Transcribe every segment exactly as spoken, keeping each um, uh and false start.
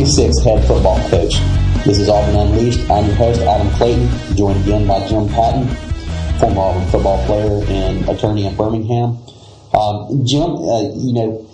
twenty-sixth head football coach. This is Auburn Unleashed. I'm your host, Adam Clayton, joined again by Jim Patton, former Auburn football player and attorney in Birmingham. Um, Jim, uh, you know,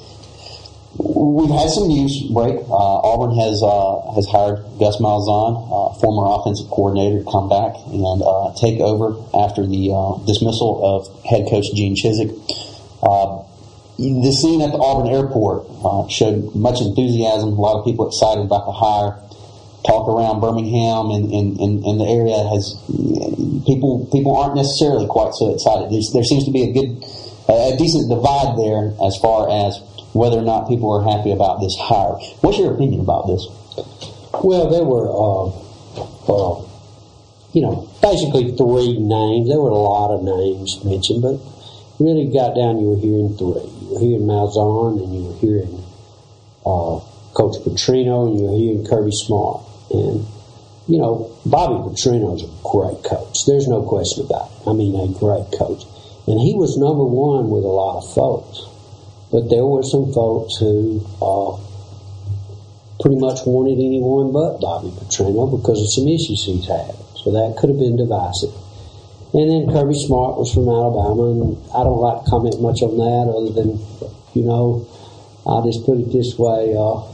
we've had some news break. Uh, Auburn has uh, has hired Gus Malzahn, uh, former offensive coordinator, to come back and uh, take over after the uh, dismissal of head coach Gene Chizik. Uh, the scene at the Auburn airport uh, showed much enthusiasm. A lot of people excited about the hire. Talk around Birmingham and in the area has people people aren't necessarily quite so excited. There's, there seems to be a good, a decent divide there as far as whether or not people are happy about this hire. What's your opinion about this? Well, there were, uh, uh, you know, basically three names. There were a lot of names mentioned, but really got down, you were hearing three. You were hearing Malzahn, and you were hearing uh, Coach Petrino, and you were hearing Kirby Smart. And, you know, Bobby Petrino's a great coach. There's no question about it. I mean, a great coach. And he was number one with a lot of folks. But there were some folks who uh, pretty much wanted anyone but Bobby Petrino because of some issues he's had. So that could have been divisive. And then Kirby Smart was from Alabama, and I don't like to comment much on that other than, you know, I'll just put it this way. Uh,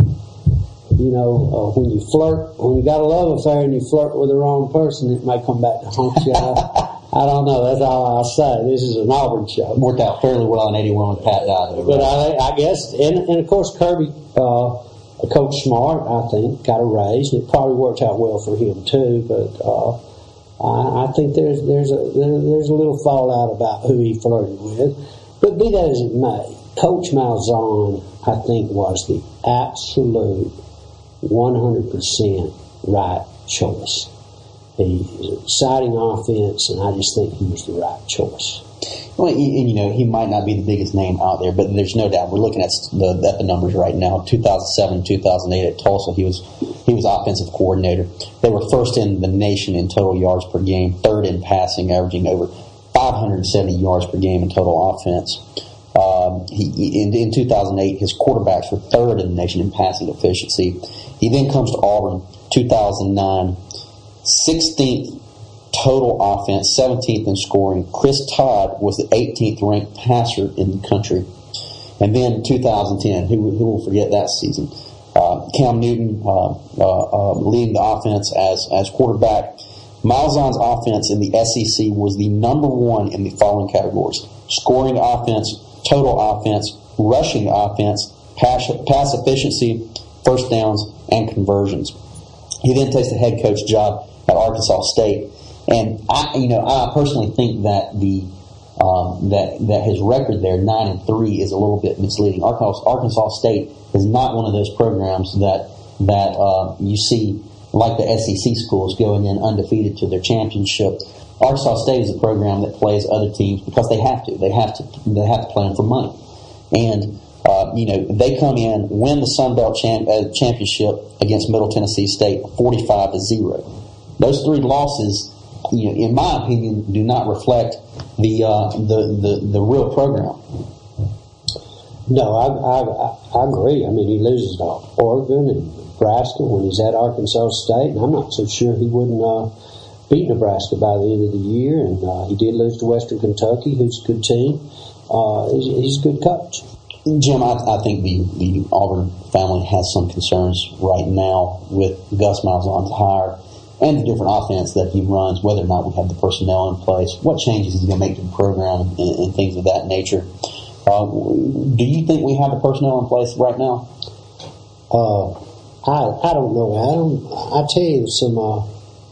you know, uh, when you flirt, when you got a love affair and you flirt with the wrong person, it may come back to haunt you. I, I don't know. That's all I'll say. This is an Auburn show. Worked out fairly well in eighty-one with Pat Dye. But I, I guess, and, and of course, Kirby, uh, Coach Smart, I think, got a raise. It probably worked out well for him too. But uh, I, I think there's there's a there, there's a little fallout about who he flirted with. But be that as it may, Coach Malzahn, I think, was the absolute one hundred percent right choice. He's an exciting offense, and I just think he was the right choice. Well, and, you know, he might not be the biggest name out there, but there's no doubt. We're looking at the, at the numbers right now. two thousand seven, two thousand eight at Tulsa, he was he was offensive coordinator. They were first in the nation in total yards per game, third in passing, averaging over five hundred seventy yards per game in total offense. Um, he, in, in two thousand eight, his quarterbacks were third in the nation in passing efficiency. He then comes to Auburn, two thousand nine, sixteenth total offense, seventeenth in scoring. Chris Todd was the eighteenth ranked passer in the country. And then two thousand ten, who, who will forget that season? Uh, Cam Newton uh, uh, uh, leading the offense as, as quarterback. Malzahn's offense in the S E C was the number one in the following categories: scoring offense, total offense, rushing offense, pass, pass efficiency, first downs, and conversions. He then takes the head coach job at Arkansas State, and I, you know, I personally think that the um, that that his record there, nine and three, is a little bit misleading. Arkansas, Arkansas State is not one of those programs that that uh, you see like the S E C schools going in undefeated to their championship. Arkansas State is a program that plays other teams because they have to. They have to. They have to play them for money, and. Uh, you know, they come in, win the Sun Belt champ, uh, championship against Middle Tennessee State, forty-five to zero. Those three losses, you know, in my opinion, do not reflect the uh, the, the the real program. No, I, I I agree. I mean, he loses to Oregon and Nebraska when he's at Arkansas State, and I'm not so sure he wouldn't uh, beat Nebraska by the end of the year. And uh, he did lose to Western Kentucky, who's a good team. Uh, he's, he's a good coach. Jim, I, I think the, the Auburn family has some concerns right now with Gus Malzahn's hire and the different offense that he runs, whether or not we have the personnel in place, what changes he's going to make to the program, and, and things of that nature. Uh, do you think we have the personnel in place right now? Uh, I I don't know, Adam. I tell you, some uh,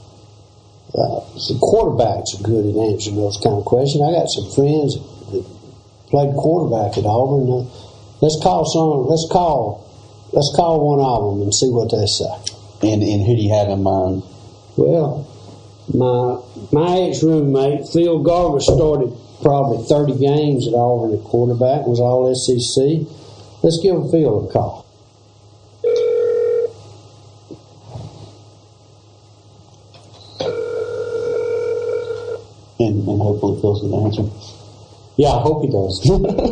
uh, some quarterbacks are good at answering those kind of questions. I got some friends that played quarterback at Auburn. Uh, let's call some. Let's call. Let's call one of them and see what they say. And and who do you have in mind? Well, my my ex roommate Phil Garver started probably thirty games at Auburn at quarterback. Was all S E C. Let's give Phil a call. And, and hopefully Phil's going to answer. Yeah, I hope he does.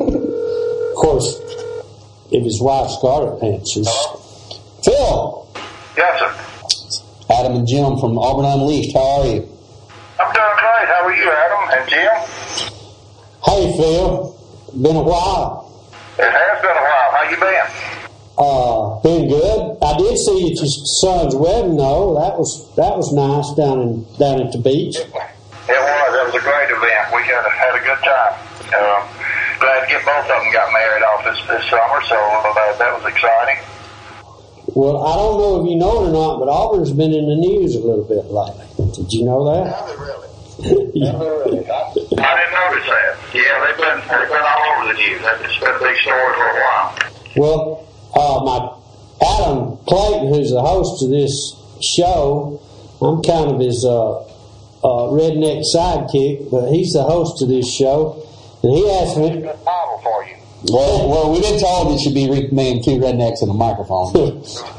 Of course, if his wife Scarlett answers. Phil! Yes, sir. Adam and Jim from Auburn Unleashed. How are you? I'm doing great. How are you, Adam and Jim? Hey, Phil. Been a while. It has been a while. How you been? Uh, been good. I did see you at your son's wedding, though. That was that was nice down in down at the beach. It was. That was a great event. We had a, had a good time. Um, glad to get both of them got married off this, this summer, so uh, that was exciting. Well, I don't know if you know it or not, but Auburn's been in the news a little bit lately. Did you know that? Have they really? Have they really? I, I didn't notice that. Yeah, they've been they've been all over the news. It's been a big story for a while. Well, uh, my Adam Clayton, who's the host of this show, I'm kind of his uh, uh, redneck sidekick, but he's the host of this show, and he asked me. Good model for you. Well, well, we've been told it should be renamed Two Rednecks and a Microphone. I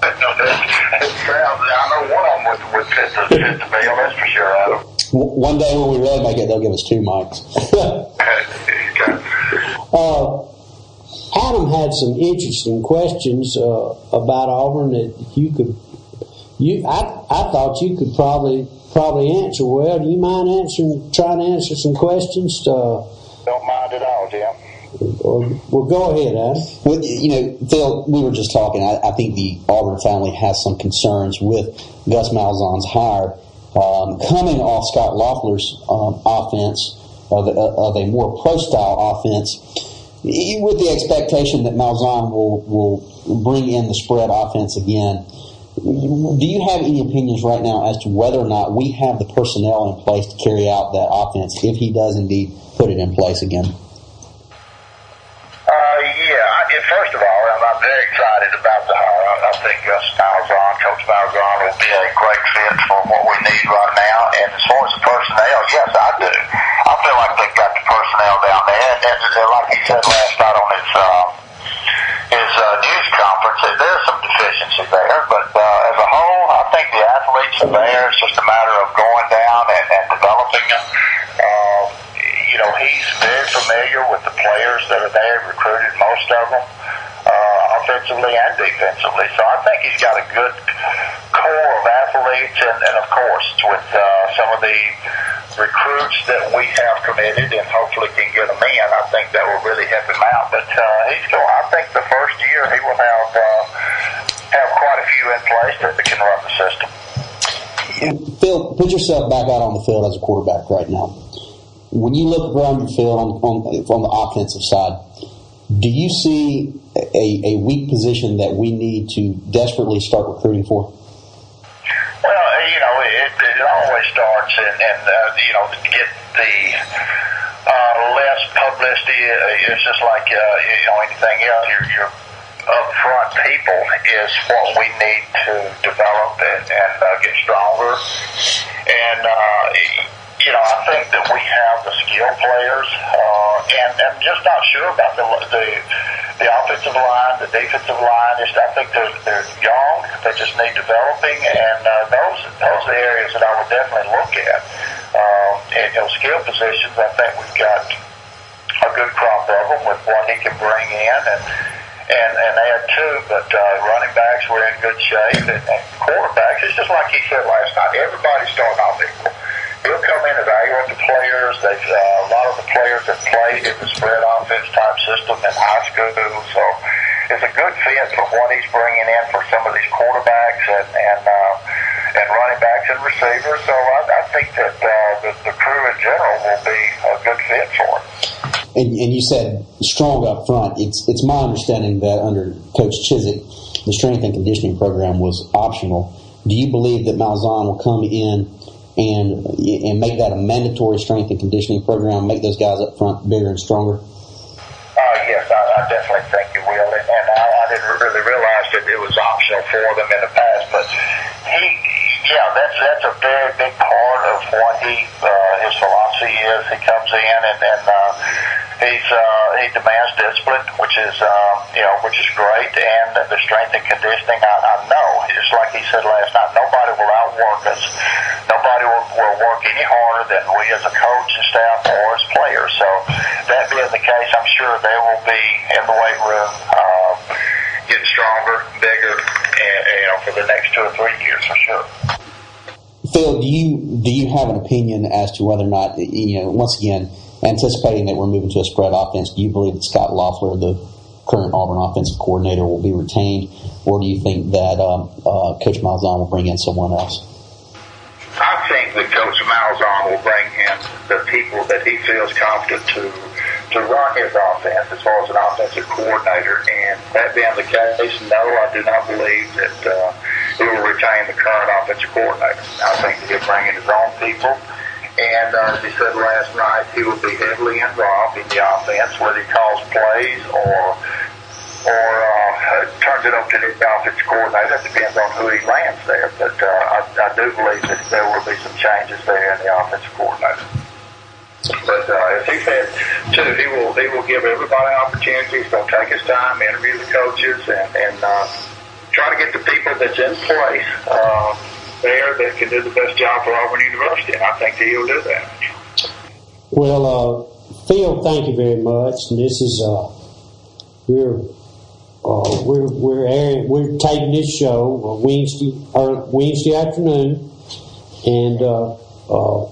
know one of them would, would fit, the, fit the bill, that's for sure, Adam. One day when we really make it, they'll give us two mics. uh, Adam had some interesting questions uh, about Auburn that you could. You, I, I thought you could probably probably answer well. Do you mind answering, trying to answer some questions? Uh, Don't mind at all, Jim. Well, go ahead, Adam. Well, you know, Phil, we were just talking. I, I think the Auburn family has some concerns with Gus Malzahn's hire. Um, coming off Scott Loeffler's um, offense, of, of a more pro-style offense, with the expectation that Malzahn will, will bring in the spread offense again. Do you have any opinions right now as to whether or not we have the personnel in place to carry out that offense if he does indeed put it in place again? First of all, I'm very excited about the hire. I think Gus Malzahn, Coach Malzahn, will be a great fit for what we need right now. And as far as the personnel, yes, I do. I feel like they've got the personnel down there. And, and like he said last night on his uh, his uh, news conference, there's some deficiency there. But uh, as a whole, I think the athletes are there. It's just a matter of going down and, and developing them. Uh, you know, he's very familiar with the players that are there, recruited most of them. Uh, offensively and defensively. So I think he's got a good core of athletes, and, and of course, with uh, some of the recruits that we have committed and hopefully can get them in, I think that will really help him out. But uh, he's going, I think the first year he will have uh, have quite a few in place that can run the system. And Phil, put yourself back out on the field as a quarterback right now. When you look around your field on, on, on the offensive side, do you see a, a weak position that we need to desperately start recruiting for? Well, you know, it, it always starts, and, and uh, you know, to get the uh, less publicity, it's just like uh, you know anything else. Your, your upfront people is what we need to develop and, and uh, get stronger. And uh, you know, I think that we have the skill players, uh, and I'm just not sure about the the, the offensive line, the defensive line. Just, I think they're, they're young. They just need developing, and uh, those those are the areas that I would definitely look at. Um, and, you know, skill positions, I think we've got a good crop of them with what he can bring in, and and, and add to. But uh, running backs, we're in good shape, and, and quarterbacks, it's just like he said last night. Everybody's starting off equal. He'll come in, evaluate the players. They've, uh, a lot of the players have played in the spread offense type system in high school, so it's a good fit for what he's bringing in for some of these quarterbacks and and, uh, and running backs and receivers. So I, I think that uh, the, the crew in general will be a good fit for it. And, and you said strong up front. It's it's my understanding that under Coach Chizik, the strength and conditioning program was optional. Do you believe that Malzahn will come in and and make that a mandatory strength and conditioning program, make those guys up front bigger and stronger? Uh, yes, I, I definitely think it will. And, and I, I didn't really realize that it was optional for them in the past. But he, yeah, that's that's a very big part of what he uh, his philosophy is. He comes in and, and uh, he's uh, he demands discipline, which is uh, you know which is great, and the strength and conditioning. I, I know, just like he said last night, nobody will outwork us. Nobody will, will work any harder than we as a coach and staff or as players. So that being the case, I'm sure they will be in the weight room, uh, getting stronger, bigger, and, and you know, for the next two or three years for sure. Phil, do you do you have an opinion as to whether or not, you know, once again, anticipating that we're moving to a spread offense, do you believe that Scott Loeffler, the current Auburn offensive coordinator, will be retained, or do you think that um, uh, Coach Malzahn will bring in someone else? I think that Coach Malzahn will bring in the people that he feels confident to to run his offense as far as an offensive coordinator. And that being the case, no, I do not believe that uh, he will retain the current offensive coordinator. I think that he'll bring in his own people. And uh, as he said last night, he will be heavily involved in the offense, whether he calls plays or or uh, turns it over to the offensive coordinator. It depends on who he lands there. But uh, I, I do believe that there will be some changes there in the offensive coordinator. But uh, as he said, too, he will he will give everybody an opportunity. He's going to take his time, interview the coaches, and, and uh, try to get the people that's in place uh, there that can do the best job for Auburn University. And I think that he'll do that. Well, uh, Phil, thank you very much. And this is uh, we're uh, we're we're airing, we're taping this show uh, Wednesday or Wednesday afternoon, and uh, uh,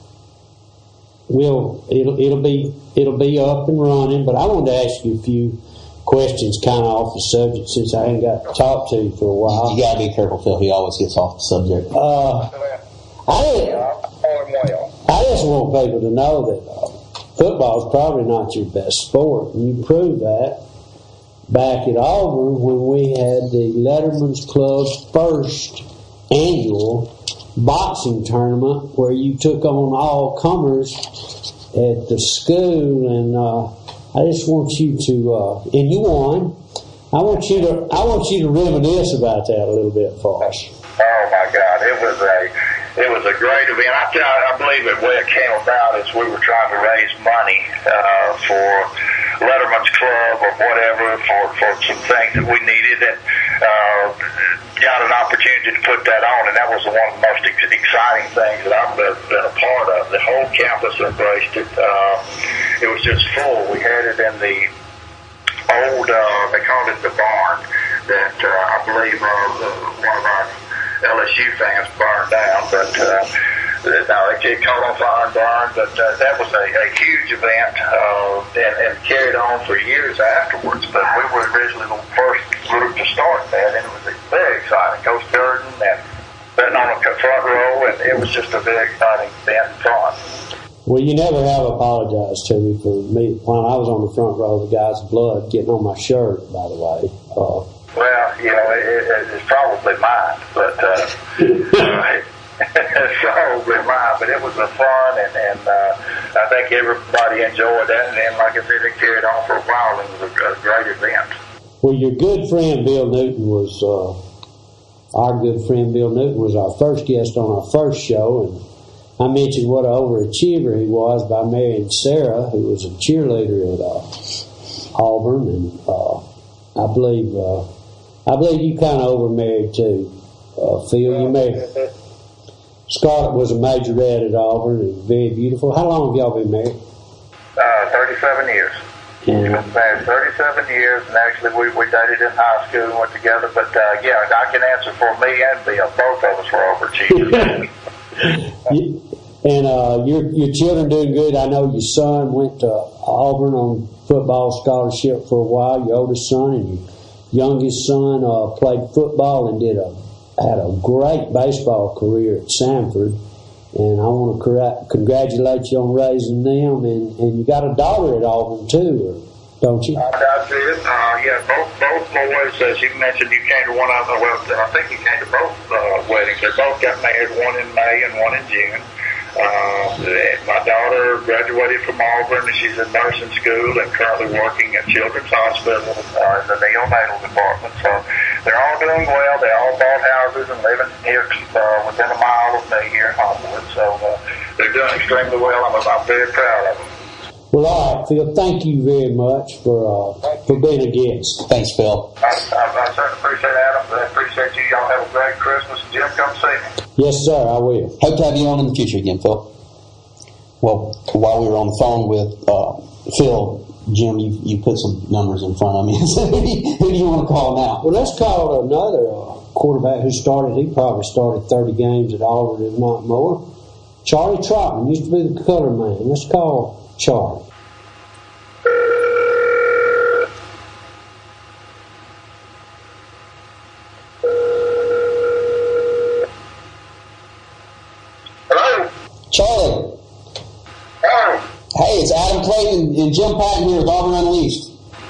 we'll it'll it'll be it'll be up and running. But I wanted to ask you a few questions, kind of off the subject, since I ain't got to talk to you for a while. You got to be careful, Phil. He always gets off the subject. Uh, I I just want people to know that uh, football is probably not your best sport, and you proved that back at Auburn when we had the Letterman's Club's first annual boxing tournament where you took on all comers at the school, and uh, I just want you to, uh, and you won. I want you to, I want you to reminisce about that a little bit for us. Oh my God, it was a, it was a great event. I, I believe the way it came about is we were trying to raise money uh, for Letterman's Club or whatever for, for some things that we needed, and uh, got an opportunity to put that on, and that was one of the most ex- exciting things that I've been, been a part of. The whole campus embraced it. Uh, it was just full. We had it in the old, uh, they called it the barn, that uh, I believe uh, the, one of our L S U fans burned down, but uh, no, it caught on fire and burned. But uh, that was a, a huge event, uh, and, and carried on for years afterwards. But we were originally the first group to start that, and it was very exciting. Coach Durden and sitting on the front row, and it was just a very exciting event and fun. Well, you never have apologized to me for me when I was on the front row of the guy's blood getting on my shirt, by the way. Uh, well, you know, it, it, it's probably mine, but uh, it's probably mine. But it was a fun, and, and uh, I think everybody enjoyed that. And then, like I said, it carried on for a while, and it was a, a great event. Well, your good friend Bill Newton was, uh, our good friend Bill Newton was our first guest on our first show, and I mentioned what an overachiever he was by marrying Sarah, who was a cheerleader at uh, Auburn, and uh, I believe uh, I believe you kind of overmarried too, uh, Phil. You married Scarlett was a majorette at Auburn, and very beautiful. How long have y'all been married? Uh, thirty-seven years. Yeah. We've been married thirty-seven years, and actually we, we dated in high school and went together. But uh, yeah, I can answer for me and Bill. Both of us were overachievers. And uh, your your children doing good. I know your son went to Auburn on football scholarship for a while. Your oldest son and your youngest son uh, played football and did a had a great baseball career at Samford. And I want to cor- congratulate you on raising them. And, and you got a daughter at Auburn too, don't you? Uh, that's it. Uh, yeah, both both boys, as you mentioned, you came to one of them. Well, I think you came to both uh, weddings. They both got married, one in May and one in June. Uh, my daughter graduated from Auburn, and she's in nursing school and currently working at Children's Hospital uh, in the neonatal department. So they're all doing well. They all bought houses and living here uh, within a mile of me here in Homewood. So uh, they're doing extremely well. I'm, I'm very proud of them. Well, all right, Phil, thank you very much for uh, for being a guest. Thanks, Phil. I, I, I certainly appreciate Adam. I appreciate you. Y'all have a great Christmas. Jim, come see me. Yes, sir, I will. Hope to have you on in the future again, Phil. Well, while we were on the phone with uh, Phil, Jim, you you put some numbers in front of me. So who, do you, who do you want to call now? Well, let's call another uh, quarterback who started. He probably started thirty games at Auburn, if not more. Charlie Trotman used to be the color man. Let's call Charlie. Hello? Charlie. Hello? Hey, it's Adam Clayton and Jim Patton here with Auburn Unleashed.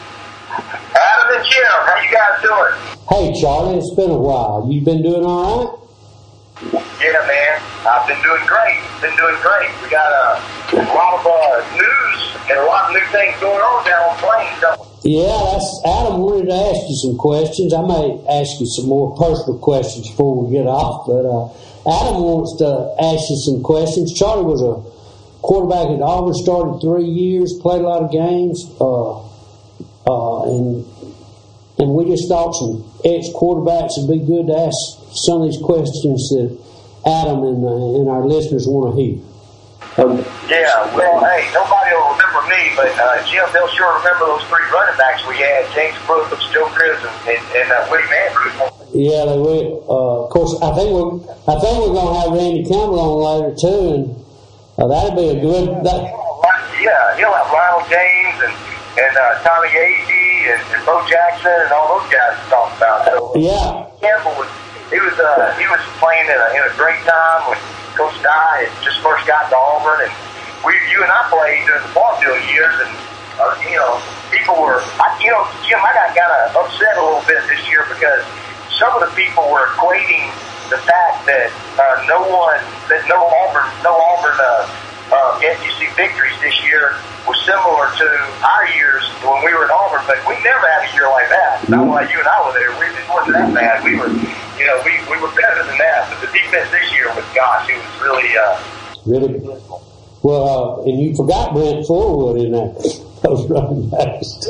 Adam and Jim, how you guys doing? Hey, Charlie, it's been a while. You been doing all right? Yeah, man. I've been doing great. Been doing great. We got uh, a lot of uh, news and a lot of new things going on down on Plains, don't we? Yeah, that's Adam wanted to ask you some questions. I may ask you some more personal questions before we get off, but uh, Adam wants to ask you some questions. Charlie was a quarterback at Auburn, started three years, played a lot of games, uh, uh, and and we just thought some ex-quarterbacks would be good to ask some of these questions that Adam and, uh, and our listeners want to hear. Um, yeah, well, hey, nobody will remember me, but uh, Jim, they'll sure remember those three running backs we had, James Brooks, Joe Chris, and, and, and uh, Woody Andrews. Yeah, they will. Uh, of course, I think we're I think we're going to have Randy Campbell on later too, and uh, that'd be a good. That, yeah, he'll have Lionel James and and uh, Tommy Agee and, and Bo Jackson and all those guys to talk about. So, yeah, Campbell was he was uh, he was playing in a, in a great time when Coach Dye had just first got to Auburn, and we you and I played during the Farmville years, and uh, you know people were I, you know Jim, I got kind of upset a little bit this year because some of the people were equating the fact that uh, no one that no Auburn no Auburn uh, uh, S E C victories this year was similar to our years when we were in Auburn, but we never had a year like that. Not like you and I were there. We, it wasn't that bad. We were, you know, we, we were better than that. But the defense this year was, gosh, it was really, uh, really. Well, uh, and you forgot Brent Forwood in that those running backs.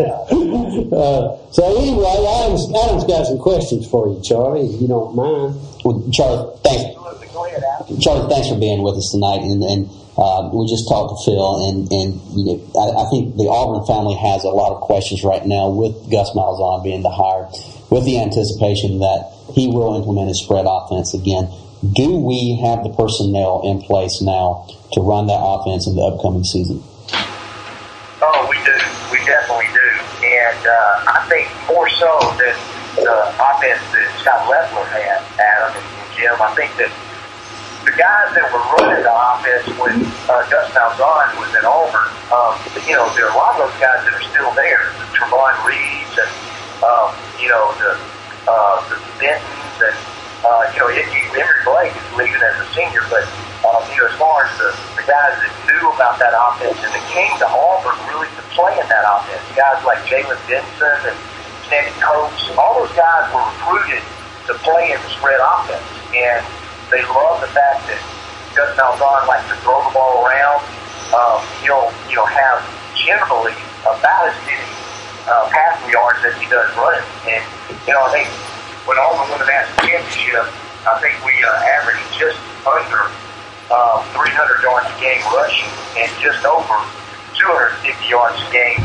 uh, so anyway, Adam's, Adam's got some questions for you, Charlie, if you don't mind. Well, Charlie, thanks. Charlie, thanks for being with us tonight, and. and Uh, we just talked to Phil, and, and you know, I, I think the Auburn family has a lot of questions right now with Gus Malzahn being the hire, with the anticipation that he will implement his spread offense again. Do we have the personnel in place now to run that offense in the upcoming season? Oh, we do. We definitely do. And uh, I think more so than the offense that Scott Leffler had, Adam and Jim, I think that the guys that were running the offense when uh, Gus Malzahn was in Auburn, um, you know, there are a lot of those guys that are still there. The Trevon Reeves and, um, you know, the uh, the Bentons and, uh, you know, Emory Blake is leaving as a senior. But, um, you know, as far as the, the guys that knew about that offense and that came to Auburn really to play in that offense, guys like Jalen Benson and Sandy Coates, all those guys were recruited to play in the spread offense. And they love the fact that Gus Malzahn likes to throw the ball around. Um, he'll, you know, have generally about as many uh, passing yards as he does running. And, you know, I think when Auburn won the national championship, I think we uh, averaged just under uh, three hundred yards a game rushing and just over two hundred fifty yards a game.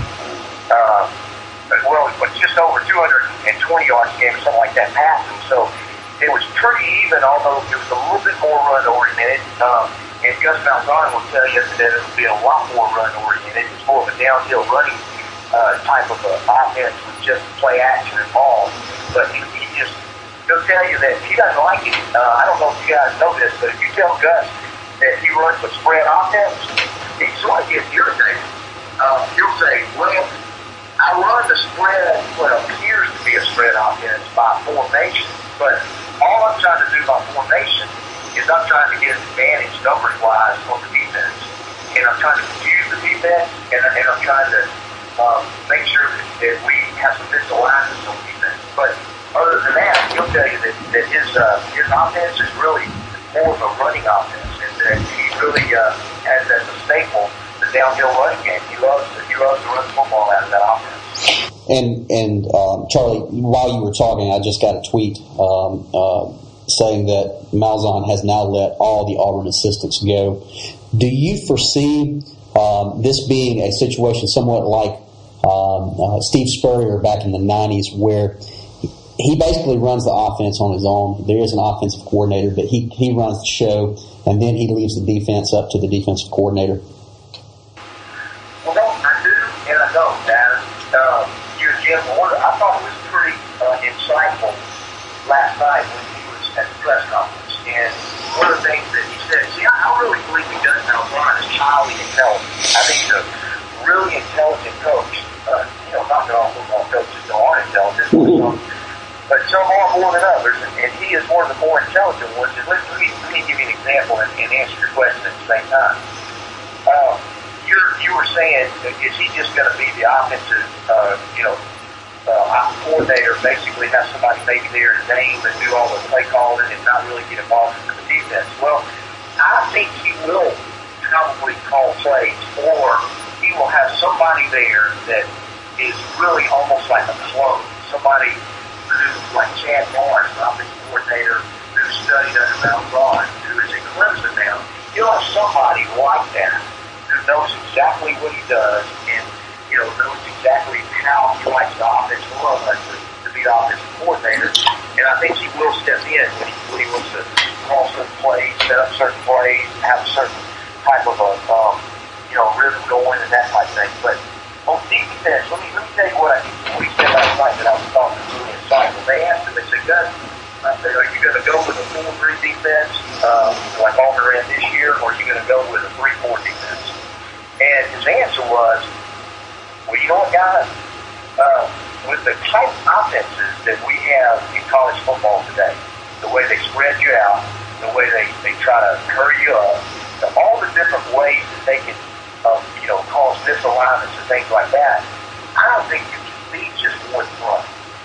Uh, well, but just over two hundred twenty yards a game or something like that passing. So it was pretty even, although it was a little bit more run-oriented. Um, and Gus Malzahn will tell you that it will be a lot more run-oriented. It's more of a downhill running uh, type of uh, offense with just play action involved. But he, he just, he'll tell you that he doesn't like it. Uh, I don't know if you guys know this, but if you tell Gus that he runs a spread offense, he sort of gets irritated. Uh, he'll say, well, I run the spread, what appears to be a spread offense by formation, but all I'm trying to do by formation is I'm trying to get an advantage numbers-wise on the defense. And I'm trying to confuse the defense, and, and I'm trying to um, make sure that, that we have some misalignments on defense. But other than that, he'll tell you that, that his uh, his offense is really more of a running offense, and that he really uh, has as a staple the downhill running game. He loves to, he loves to run the football out of that offense. And and um, Charlie, while you were talking, I just got a tweet um, uh, saying that Malzahn has now let all the Auburn assistants go. Do you foresee um, this being a situation somewhat like um, uh, Steve Spurrier back in the nineties, where he basically runs the offense on his own. There is an offensive coordinator, but he, he runs the show, and then he leaves the defense up to the defensive coordinator. Well, no, I do, and I don't, Dennis. Um, you and Jim Ward, I thought it was pretty uh, insightful last night when he was at the press conference. And one of the things that he said, see, I, I really believe he does now. Brian is highly intelligent. I think he's a really intelligent coach. Uh, you know, not that all football coaches are intelligent, but some are more than others, and, and he is one of the more intelligent ones. And let, let, me, let me give you an example and, and answer your question at the same time. Uh, you're, you were saying, is he just going to be the offensive, uh, you know, uh, coordinator, basically have somebody maybe there to name and do all the play calling and not really get involved in the defense? Well, I think he will probably call plays, or he will have somebody there that is really almost like a clone, somebody like Chad Barnes, the offensive coordinator, who studied under Malzahn, who is in Clemson now. You'll have somebody like that who knows exactly what he does and, you know, knows exactly how he likes the offense to run to, to be the offensive coordinator. And I think he will step in when he, when he wants to call certain plays, set up certain plays, have a certain type of a, um, you know, rhythm going and that type of thing. But on defense, let me, let me tell you what, I, what he said last night that I was talking to him. They asked him, they said, Gus, I said, are you going to go with a four three defense um, like Auburn ran this year, or are you going to go with a three four defense? And his answer was, well, you know what, guys? Uh, with the type of offenses that we have in college football today, the way they spread you out, the way they, they try to hurry you up, the, all the different ways that they can, uh, you know, cause misalignments and things like that, I don't think you can be just one front.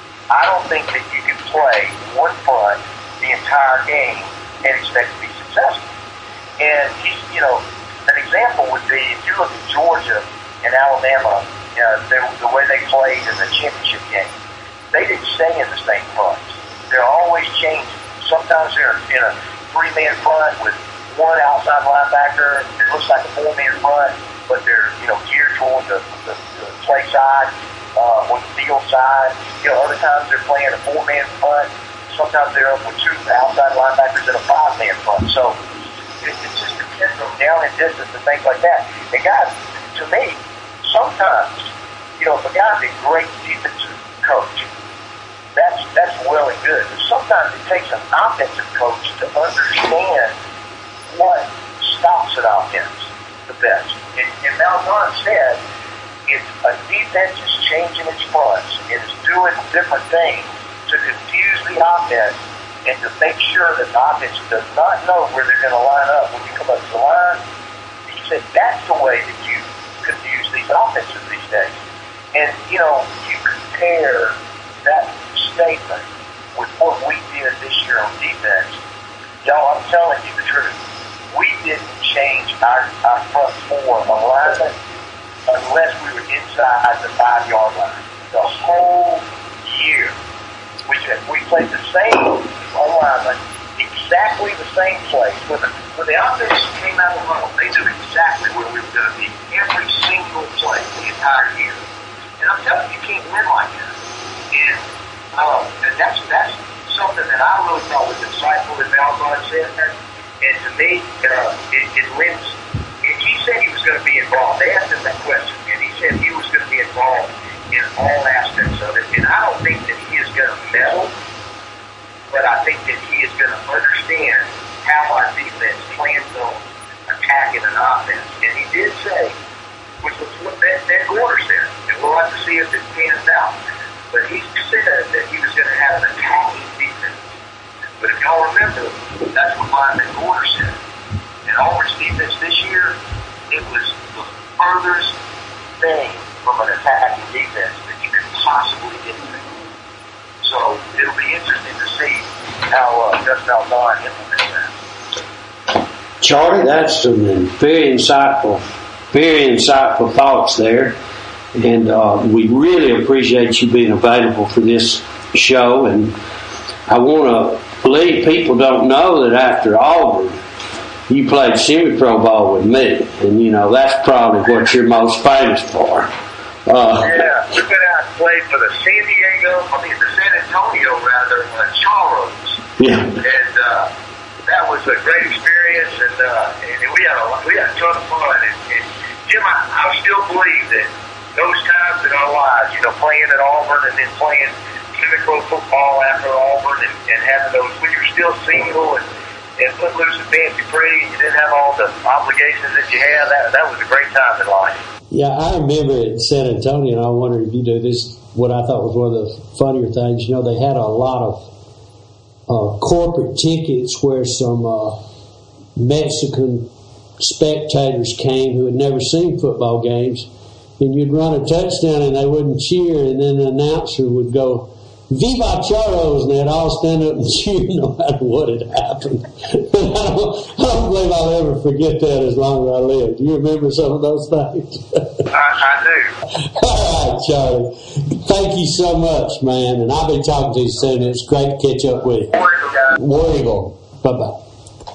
I don't think that you can play one front the entire game and expect to be successful. And, he's, you know, an example would be if you look at Georgia and Alabama, you know, they, the way they played in the championship game, they didn't stay in the same fronts. They're always changing. Sometimes they're in a three-man front with one outside linebacker. It looks like a four-man front, but they're, you know, geared toward the, the, the play side. Uh, on the field side, you know, other times they're playing a four-man front. Sometimes they're up with two outside linebackers and a five-man front. So it, it just depends on down and distance and things like that. And guys, to me, sometimes, you know, if a guy's a great defensive coach, that's that's well and good. But sometimes it takes an offensive coach to understand what stops an offense the best. And, and Malzahn said, if a defense is changing its fronts and is doing different things to confuse the offense and to make sure that the offense does not know where they're going to line up when you come up to the line, he said that's the way that you confuse these offenses these days. And, you know, you compare that statement with what we did this year on defense, y'all, I'm telling you the truth. We didn't change our, our front four alignment unless we were inside the five-yard line. The whole year, we, we played the same alignment, exactly the same place. When the, when the offense came out of the huddle, they knew exactly where we were going to be every single play the entire year. And I'm telling you, you can't win like that. And, um, and that's, that's something that I really thought was insightful that Malzahn said. And to me, uh, it, it lends. He said he was going to be involved. They asked him that question, and he said he was going to be involved in all aspects of it. And I don't think that he is going to meddle, but I think that he is going to understand how our defense plans on attacking an offense. And he did say, which was what Ben, Ben Gorder said, and we'll have to see if it pans out. But he said that he was going to have an attacking defense. But if y'all remember, that's what Brian Ben Gorder said. And Auburn's defense this year, it was the furthest thing from an attacking defense that you could possibly get to. So it'll be interesting to see how uh, Gus Malzahn implements that. Charlie, that's some very insightful, very insightful thoughts there. And uh, we really appreciate you being available for this show. And I want to believe people don't know that after Auburn, you played semi-pro ball with me, and you know that's probably what you're most famous for. Uh, yeah, we went out and played for the San Diego, I mean the San Antonio rather, uh, Charros. Yeah. And uh, that was a great experience, and, uh, and we had a we had a ton of fun. And, and Jim, I, I still believe that those times in our lives, you know, playing at Auburn and then playing semi-pro football after Auburn, and, and having those when you're still single and, and footloose and fancy free, you didn't have all the obligations that you had. That that was a great time in life. Yeah, I remember at San Antonio, and I wonder if you do this, what I thought was one of the funnier things. You know, they had a lot of uh, corporate tickets where some uh, Mexican spectators came who had never seen football games, and you'd run a touchdown and they wouldn't cheer, and then the announcer would go, "Viva Charros," and they'd all stand up and cheer no matter what had happened. And I don't, I don't believe I'll ever forget that as long as I live. Do you remember some of those things? I, I do. All right, Charlie. Thank you so much, man. And I'll be talking to you soon. It's great to catch up with you. War Eagle, guys. War Eagle. Bye-bye.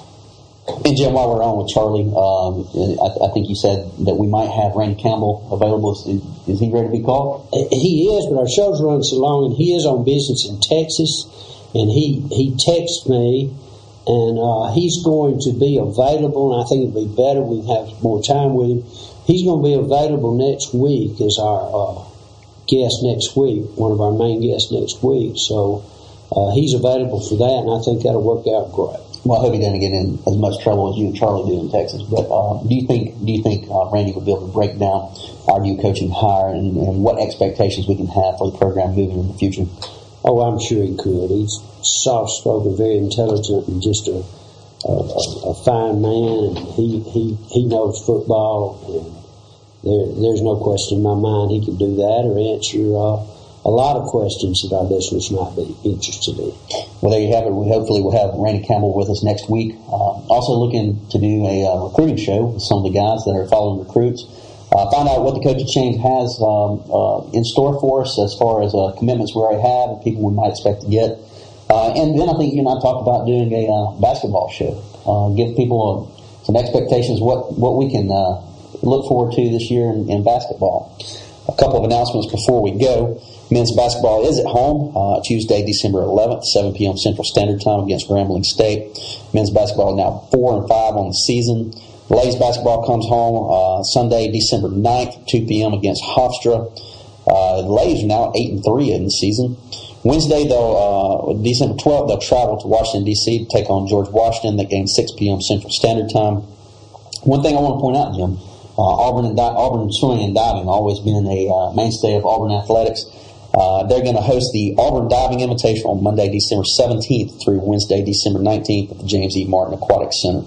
And Jim, while we're on with Charlie, um, I, I think you said that we might have Randy Campbell available. Is, is he ready to be called? He is, but our show's running so long, and he is on business in Texas, and he he texted me, and uh, he's going to be available, and I think it'd be better we have more time with him. He's going to be available next week as our uh, guest next week, one of our main guests next week. So uh, he's available for that, and I think that'll work out great. Well, I hope he doesn't get in as much trouble as you and Charlie do in Texas. But uh, do you think do you think uh, Randy would be able to break down our new coaching hire and, and what expectations we can have for the program moving in the future? Oh, I'm sure he could. He's soft-spoken, very intelligent, and just a a, a, a fine man. And he, he, he knows football, and there there's no question in my mind he could do that or answer uh, a lot of questions that our listeners might be interested in. Well, there you have it. We hopefully will have Randy Campbell with us next week. Uh, also looking to do a uh, recruiting show with some of the guys that are following recruits. Uh, find out what the coaching change has um, uh, in store for us as far as uh, commitments we already have and people we might expect to get. Uh, and then I think you and I talked about doing a uh, basketball show. Uh, give people uh, some expectations what what we can uh, look forward to this year in, in basketball. A couple of announcements before we go. Men's basketball is at home uh, Tuesday, December eleventh, seven p.m. Central Standard Time against Grambling State. Men's basketball now four and five on the season. Ladies basketball comes home uh, Sunday, December ninth, two p.m. against Hofstra. Uh, the ladies are now eight and three in the season. Wednesday, though, uh, December twelfth, they'll travel to Washington D C to take on George Washington. That game six p.m. Central Standard Time. One thing I want to point out, Jim, uh, Auburn and di- Auburn swimming and diving always been a uh, mainstay of Auburn athletics. Uh, they're going to host the Auburn Diving Invitational on Monday, December seventeenth through Wednesday, December nineteenth at the James E. Martin Aquatic Center.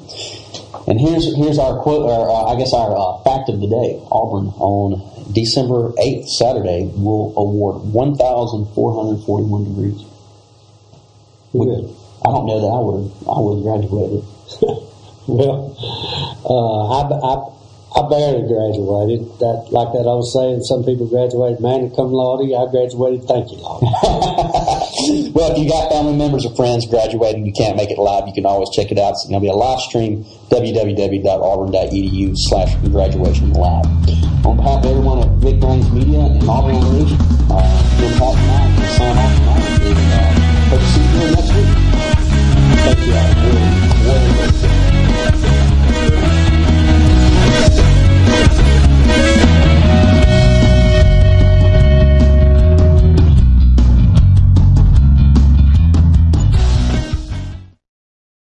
And here's here's our quote, or uh, I guess our uh, fact of the day. Auburn on December eighth, Saturday, will award one thousand four hundred forty-one degrees. We, I don't know that I would have I would have graduated. Well, uh, I, I I barely graduated. That, like that old saying, some people graduated magna cum laude. I graduated thank you laude. Well, if you got family members or friends graduating, you can't make it live, you can always check it out. It's going to be a live stream, w w w dot auburn dot e d u slash graduation live. On behalf of everyone at Big Brains Media and Auburn Unleashed, uh, Jim Patton and I, sign off tonight.